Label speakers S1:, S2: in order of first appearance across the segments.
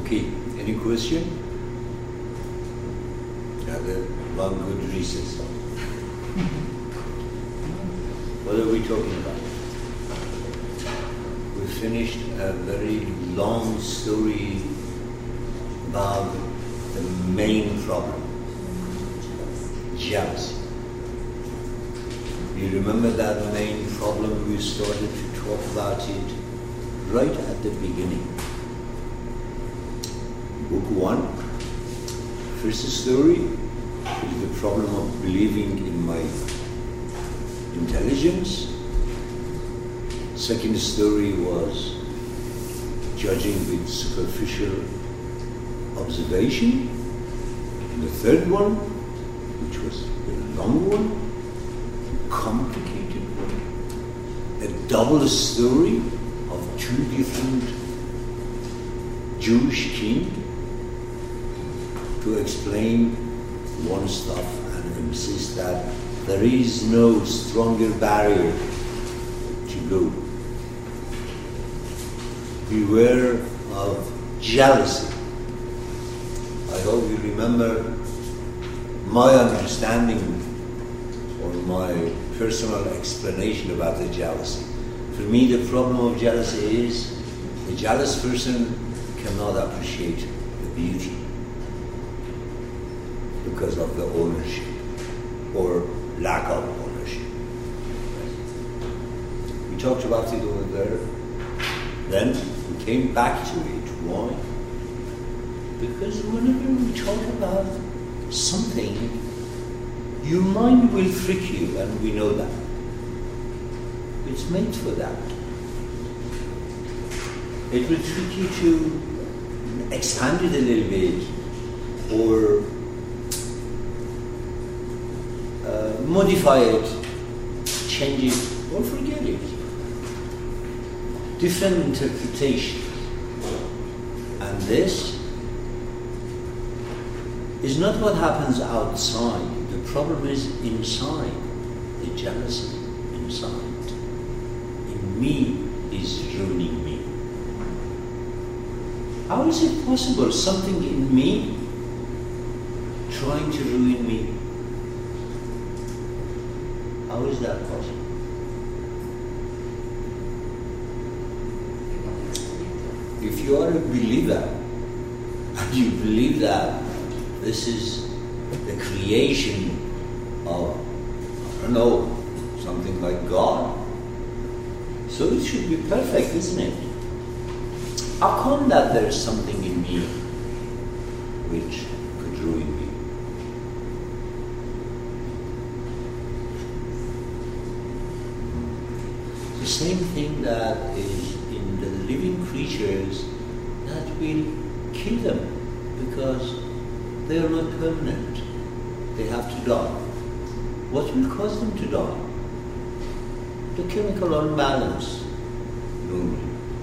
S1: Okay, any question? Had a long good recess. What are we talking about? We finished a very long story about the main problem, jealousy. You remember that main problem? We started to talk about it right at the beginning. Book 1, first story is the problem of believing in my intelligence. Second story was judging with superficial observation. And the third one, which was the long one, complicated one, a double story of two different Jewish kings to explain one stuff and insist that there is no stronger barrier to go. Beware of jealousy. I hope you remember my understanding or my personal explanation about the jealousy. For me, the problem of jealousy is a jealous person cannot appreciate the beauty because of the ownership or lack of ownership. We talked about it over there. Then we came back to it. Why? Because whenever we talk about something, your mind will trick you, and we know that. It's made for that. It will trick you to expand it a little bit or modify it, change it, or forget it. Different interpretation. And this is not what happens outside. The problem is inside. The jealousy inside. In me is ruining me. How is it possible something in me trying to ruin me? How is that possible? If you are a believer and you believe that this is the creation of, I don't know, something like God, so it should be perfect, isn't it? How come that there is something in me which could ruin me? The same thing that is in the living creatures that will kill them because they are not permanent. They have to die. What will cause them to die? The chemical imbalance, normally.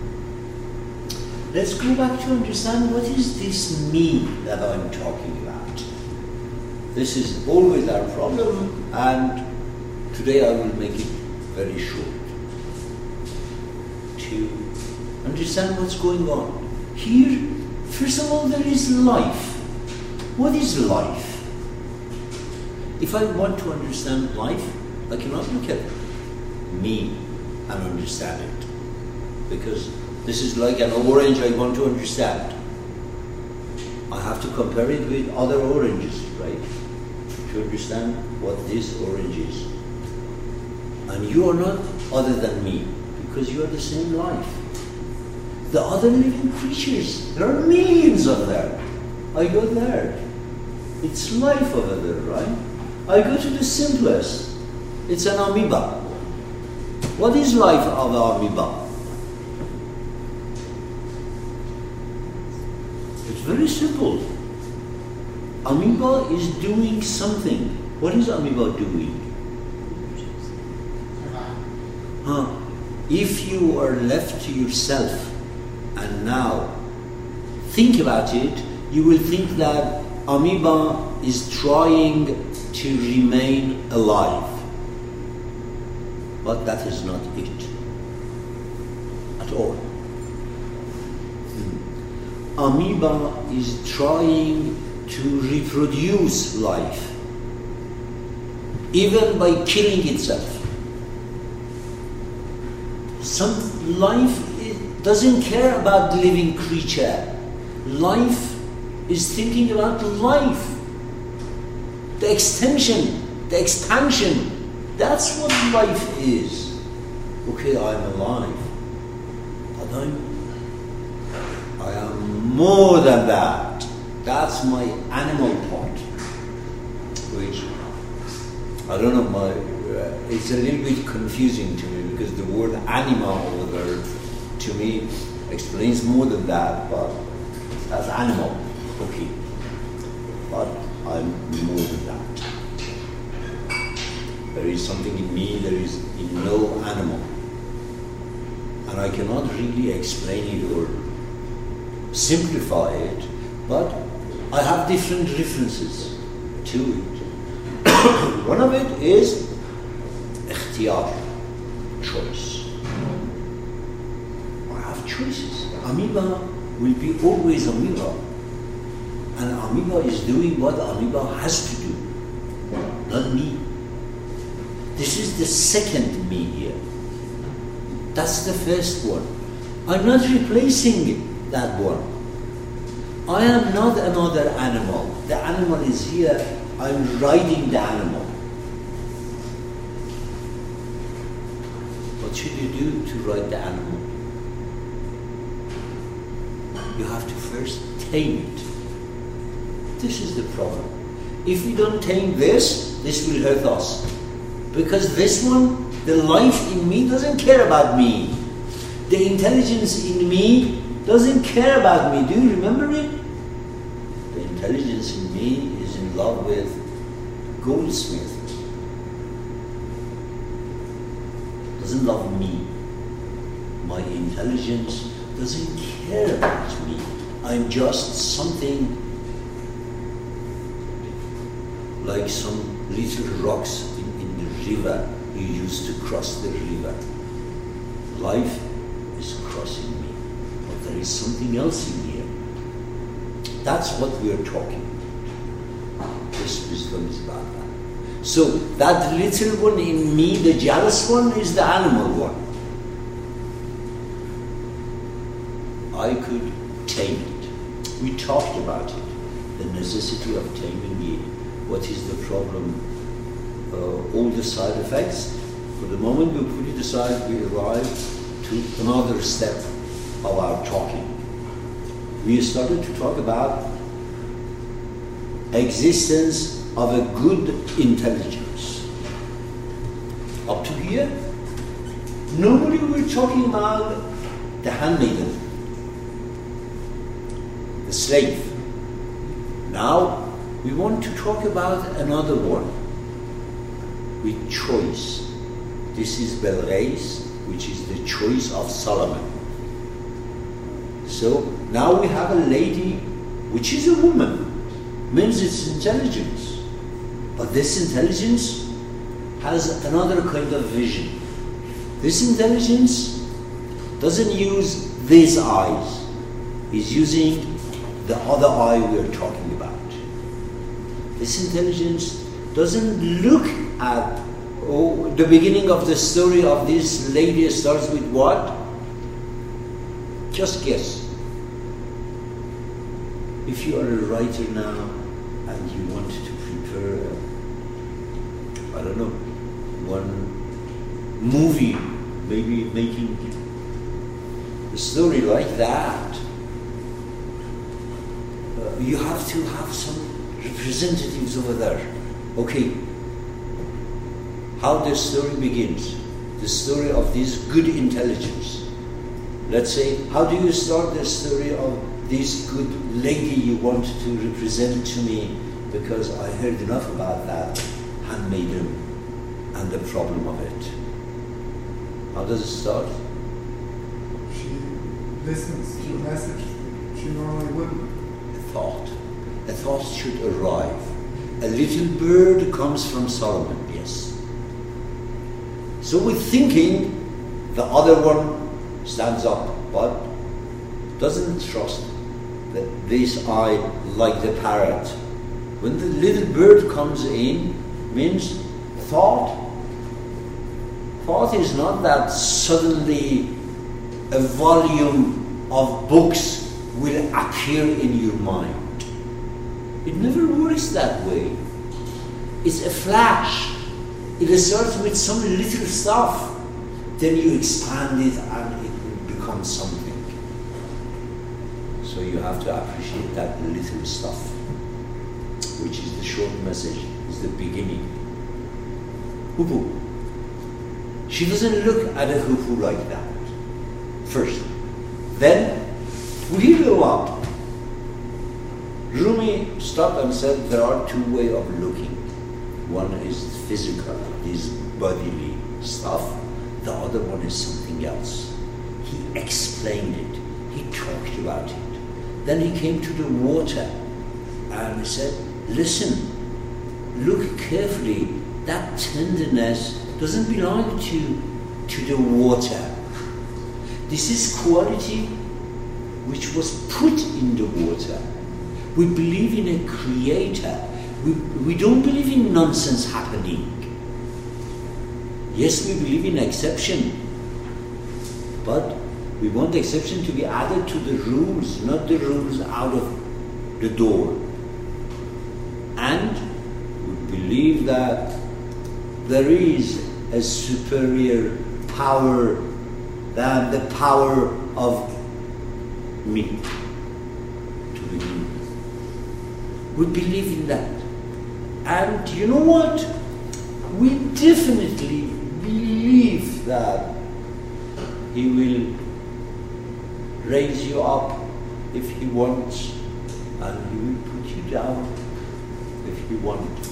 S1: Let's go back to understand what is this me that I'm talking about. This is always our problem, and today I will make it very short. To understand what's going on. Here, first of all, there is life. What is life? If I want to understand life, I cannot look at me and understand it. Because this is like an orange I want to understand. I have to compare it with other oranges, right? To understand what this orange is. And you are not other than me, because you are the same life. The other living creatures, there are millions of them. I go there. It's life over there, right? I go to the simplest. It's an amoeba. What is life of an amoeba? It's very simple. Amoeba is doing something. What is amoeba doing? If you are left to yourself and now think about it, you will think that amoeba is trying to remain alive. But that is not it at all. amoeba is trying to reproduce life, even by killing itself. Some life doesn't care about the living creature. Life is thinking about life, the extension, the expansion. That's what life is. Okay, I'm alive, but I am more than that. That's my animal part, which I don't know. It's a little bit confusing to me because the word "animal" over there, to me, explains more than that. But that's animal, okay. But I'm more than that. There is something in me. There is in no animal, and I cannot really explain it or simplify it. But I have different references to it. One of it is ikhtiyar, choice. I have choices. Amoeba will be always amoeba. And amoeba is doing what amoeba has to do, not me. This is the second me here. That's the first one. I'm not replacing that one. I am not another animal. The animal is here. I'm riding the animal. What should you do to ride the animal? You have to first tame it. This is the problem. If we don't tame this will hurt us. Because this one, the life in me doesn't care about me. The intelligence in me doesn't care about me. Do you remember it? The intelligence in me is in love with Goldsmith. Doesn't love me. My intelligence doesn't care about me. I'm just something like some little rocks in the river you used to cross the river. Life is crossing me, but there is something else in here. That's what we are talking about. This wisdom is about that. So that little one in me, the jealous one, is the animal one. I could tame it. We talked about it, the necessity of taming it. What is the problem? All the side effects. For the moment we put it aside, we arrive to another step of our talking. We started to talk about existence of a good intelligence. Up to here, normally we're talking about the handmaiden, the slave. Now we want to talk about another one with choice. This is Belreis, which is the choice of Solomon. So now we have a lady, which is a woman, means it's intelligence. But this intelligence has another kind of vision. This intelligence doesn't use these eyes. It's using the other eye we're talking about. This intelligence doesn't look at the beginning of the story of this lady starts with what? Just guess. If you are a writer now and you want to prepare, I don't know, one movie, maybe making a story like that, you have to have some representatives over there. Okay, how the story begins, the story of this good intelligence. Let's say, how do you start the story of this good lady you want to represent to me, because I heard enough about that handmaiden and the problem of it. How does it start?
S2: She listens to a message she normally wouldn't.
S1: A thought should arrive. A little bird comes from Solomon, yes. So with thinking, the other one stands up, but doesn't trust this eye like the parrot. When the little bird comes in, means thought. Thought is not that suddenly a volume of books will appear in your mind. It never works that way. It's a flash. It starts with some little stuff. Then you expand it and it will become something. So you have to appreciate that little stuff, which is the short message, is the beginning. Hupu. She doesn't look at a hupu like that. First. Then, we go up. Rumi stopped and said there are two ways of looking. One is physical, this bodily stuff. The other one is something else. He explained it. He talked about it. Then he came to the water and he said, listen, look carefully. That tenderness doesn't belong to the water. This is quality which was put in the water. We believe in a creator. We don't believe in nonsense happening. Yes, we believe in exception, but we want the exception to be added to the rules, not the rules out of the door. And we believe that there is a superior power than the power of me, to begin with. We believe in that. And you know what? We definitely believe that He will raise you up if He wants, and He will put you down if He wants.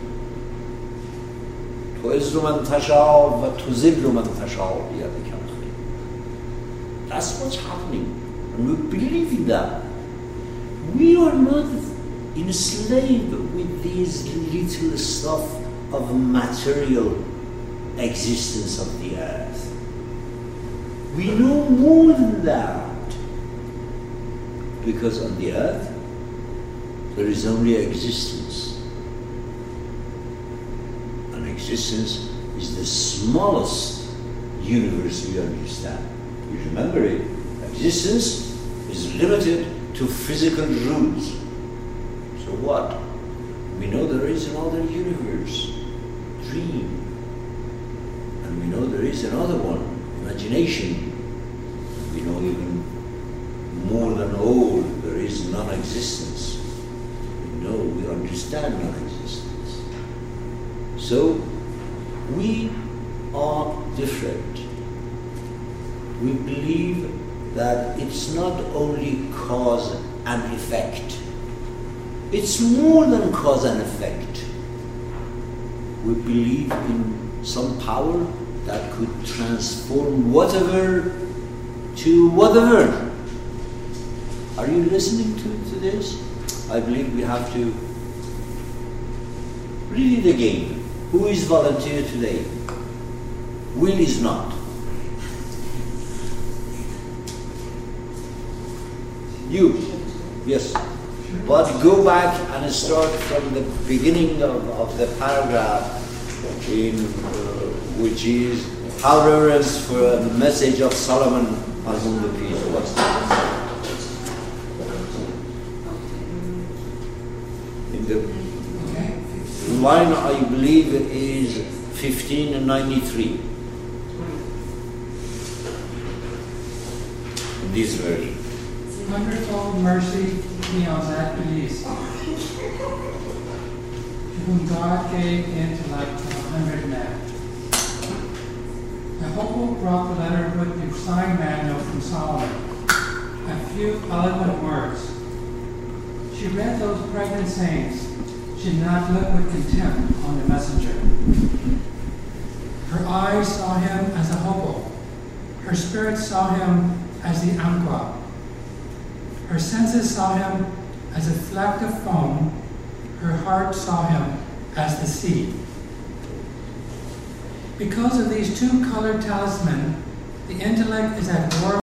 S1: تُعِزُّ مَنْ تَشَاءُ وَتُذِلُّ مَنْ تَشَاءُ بِيَدِكَ الْخَيْرُ. That's what's happening, and we believe in that. We are not enslaved with this little stuff of material existence of the earth. We know more than that. Because on the earth, there is only existence. And existence is the smallest universe we understand. You remember it. Existence is limited to physical rules. So what? We know there is another universe, dream. And we know there is another one, imagination. We know even more than all, there is non-existence. We know, we understand non-existence. So, we are different. We believe that it's not only cause and effect. It's more than cause and effect. We believe in some power that could transform whatever to whatever. Are you listening to this? I believe we have to read it again. Who is volunteer today? Will is not. You. Yes. But go back and start from the beginning of the paragraph in which is how reverence for a message of Solomon on whom the peace was. In the line I believe is 1593. In this version.
S3: Wonderful mercy be on that release, to whom God gave intellect to 100 men. The hopeful brought the letter with the signed manual from Solomon, a few eloquent words. She read those pregnant sayings. She did not look with contempt on the messenger. Her eyes saw him as a hopo. Her spirit saw him as the Anqua. Her senses saw him as a fleck of foam. Her heart saw him as the sea. Because of these two colored talismans, the intellect is at war